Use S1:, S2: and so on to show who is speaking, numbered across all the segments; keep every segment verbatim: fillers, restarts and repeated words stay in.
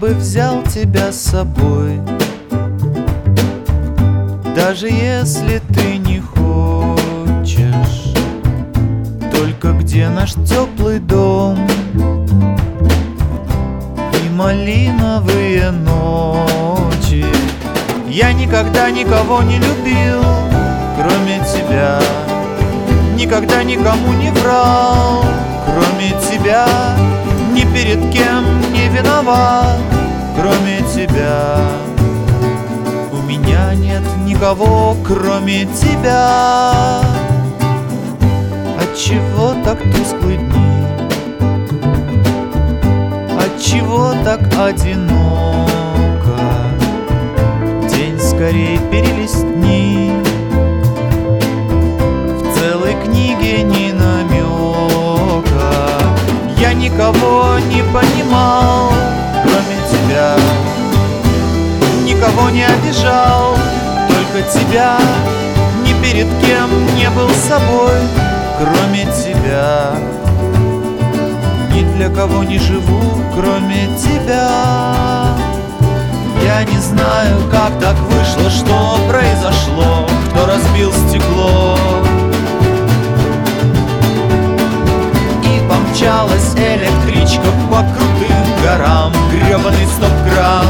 S1: бы взял тебя с собой, даже если ты не хочешь. Только где наш теплый дом и малиновые ночи? Я никогда никого не любил, кроме тебя. Никогда никому не врал, кроме тебя. Ни перед кем не виноват, кроме тебя. У меня нет никого, кроме тебя. Отчего так тусклы дни? Отчего так одиноко? День скорей перелистни. В целой книге ни намека. Я никого не понимал, кроме тебя. Никого не обижал, только тебя. Ни перед кем не был собой, кроме тебя. Ни для кого не живу, кроме тебя. Я не знаю, как так вышло, что произошло, кто разбил стекло. И помчалась электричка по крутым горам, гребаный стоп-кран.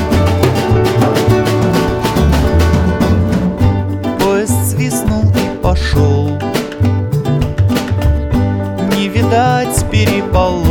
S1: Поезд свистнул и пошел. Не видать переполох.